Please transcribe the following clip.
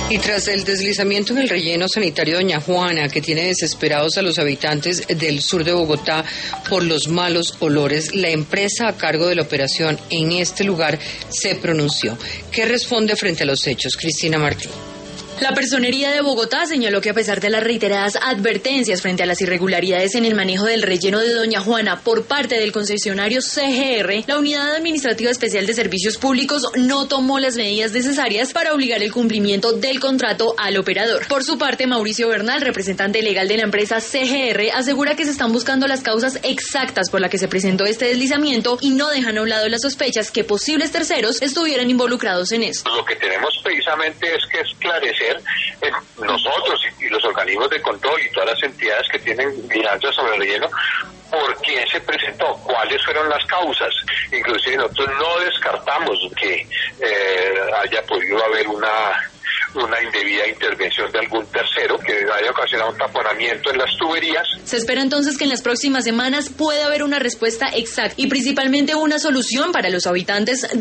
Y tras el deslizamiento en el relleno sanitario Doña Juana, que tiene desesperados a los habitantes del sur de Bogotá por los malos olores, la empresa a cargo de la operación en este lugar se pronunció. ¿Qué responde frente a los hechos? Cristina Martín. La Personería de Bogotá señaló que a pesar de las reiteradas advertencias frente a las irregularidades en el manejo del relleno de Doña Juana por parte del concesionario CGR, la Unidad Administrativa Especial de Servicios Públicos no tomó las medidas necesarias para obligar el cumplimiento del contrato al operador. Por su parte, Mauricio Bernal, representante legal de la empresa CGR, asegura que se están buscando las causas exactas por las que se presentó este deslizamiento y no dejan a un lado las sospechas que posibles terceros estuvieran involucrados en esto. Lo que tenemos precisamente es que esclarecer nosotros y los organismos de control y todas las entidades que tienen vigilancia sobre el relleno, por quién se presentó, cuáles fueron las causas. Inclusive nosotros no descartamos que haya podido haber una indebida intervención de algún tercero que haya ocasionado un taponamiento en las tuberías. Se espera entonces que en las próximas semanas pueda haber una respuesta exacta y principalmente una solución para los habitantes